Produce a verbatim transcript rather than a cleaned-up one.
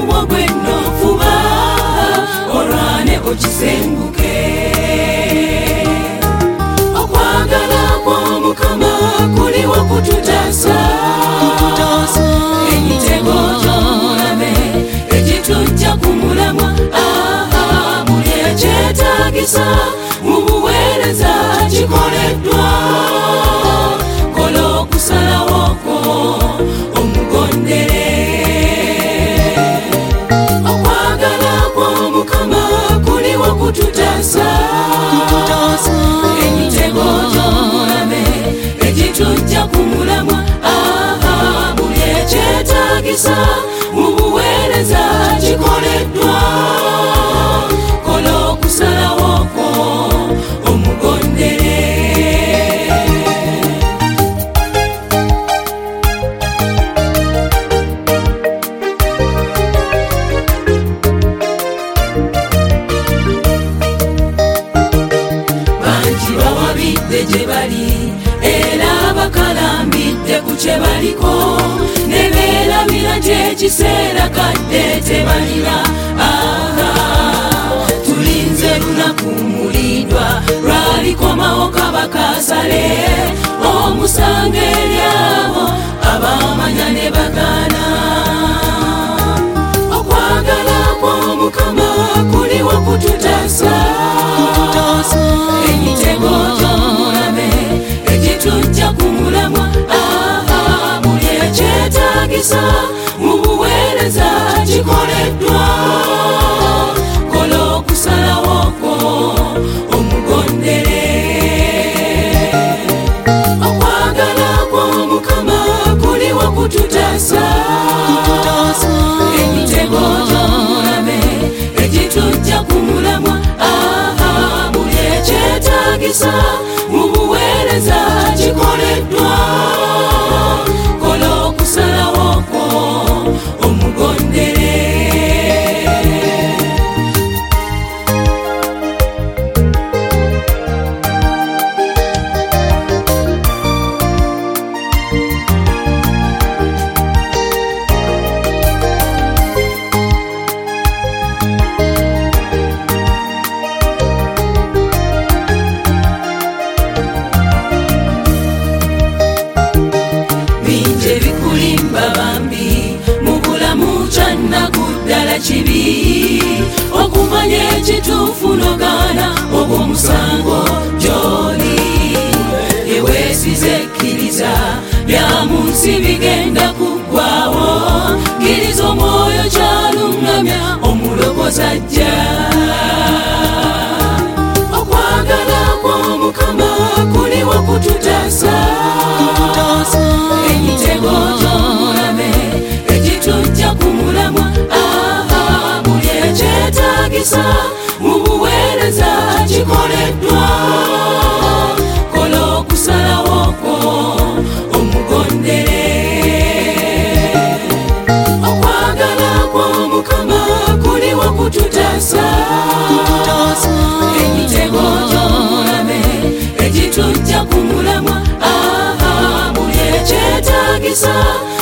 makubo gwenno fuba olwane okisenguke. Okwagala kw'Omukama kuliwo kututaasa emitego gy'omulabe egitujja ku mulamwa. Aha, buli ekyetaagisa mu buweereza kikoleddwa. Kola okusalawo kwo omugondere. Okwagala kw'Omukama kuliwo kututaasa emitego gy'omulabe egitujja ku mulamwa. Aha, buli ekyetaagisa mu buweereza kikoleddwa. Kola okusalawo kwo omugondere. Bangi bawabidde gye bali era bakalambidde ku kye baliko, ne beerabira nti ekiseera kadde tebalina. Aha, tulinze lunaku mulindwa lwalikomawo kabaka asale omusango eri abo abamanya ne bagaana. Okwagala kw'Omukama kuliwo kututaasa emitego gy'omulabe egitujja ku mulamwa. Aha, buli ekyetaagisa mu buweereza kikoleddwa. Kola okusalawo kwo omugondere. Okwagala kw'Omukama kuliwo kututaasa emitego gy'omulabe egitujja ku mulamwa. Aha, buli ekyetaagisa mu buweereza kikoleddwa. Kola okusalawo kwo omugondere. Ebikulimba bambi mu bulamu kyannaku ddala kibi okumanya ekituufu n'ogaana obw'omusango gy'oli. Eweesize kkiriza bya mu nsi bigenda kuggwaawo. Kkiriza omwoyo kyaluŋŋamya omulokozi ajja. Okwagala kw'Omukama kuliwo kututaasa emitego gy'omulabe egitujja ku mulamwa. Aha, buli ekyetaagisa mu buweereza kikoleddwa. Kola okusalawo kwo omugondere. Okwagala kw'Omukama kuliwo kututaasa emitego gy'omulabe egitujja ku mulamwa. Aha, buli ekyetaagisa